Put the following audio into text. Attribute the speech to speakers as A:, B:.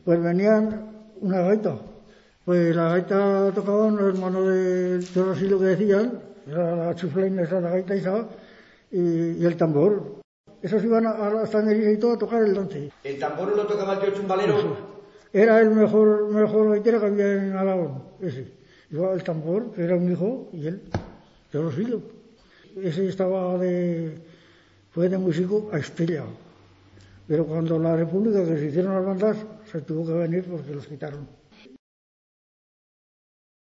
A: Pues venían una gaita. Pues la gaita tocaban los hermanos de Torrosillo que decían, la chuflaina esa, la gaita esa, y el tambor. Esos iban a la estandería y todo a tocar el lance.
B: ¿El tambor lo tocaba el tío Chumbalero?
A: Eso. Era el mejor gaitero que había en Aragón, ese. Iba el tambor, que era un hijo, y él, Torrosillo. Ese fue de músico a Estella. Pero cuando la República, que se hicieron las bandas, se tuvo que venir porque los quitaron.